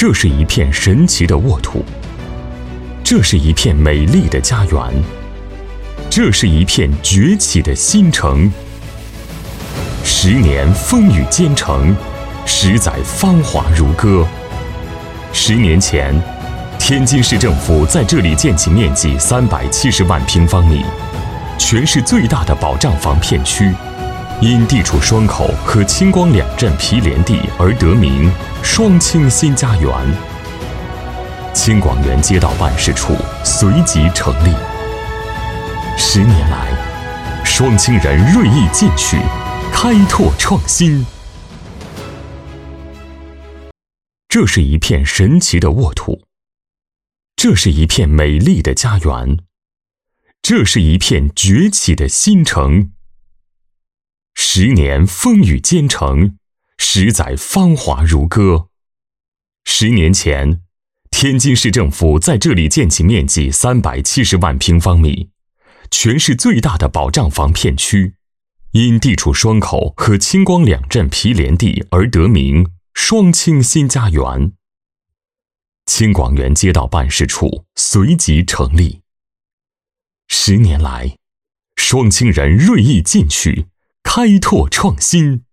这是一片神奇的沃土，这是一片美丽的家园，这是一片崛起的新城。10年风雨兼程，10载芳华如歌。10年前，天津市政府在这里建起面积370万平方米，全市最大的保障房片区，因地处双口和青光两镇毗连地而得名双清新家园。青广园街道办事处随即成立。10年来，双清人锐意进取，开拓创新。这是一片神奇的沃土，这是一片美丽的家园，这是一片崛起的新城。10年风雨兼程，10载芳华如歌。10年前，天津市政府在这里建起面积370万平方米，全市最大的保障房片区，因地处双口和青光两镇毗连地而得名双清新家园。青广园街道办事处随即成立。10年来，双清人锐意进取，开拓创新。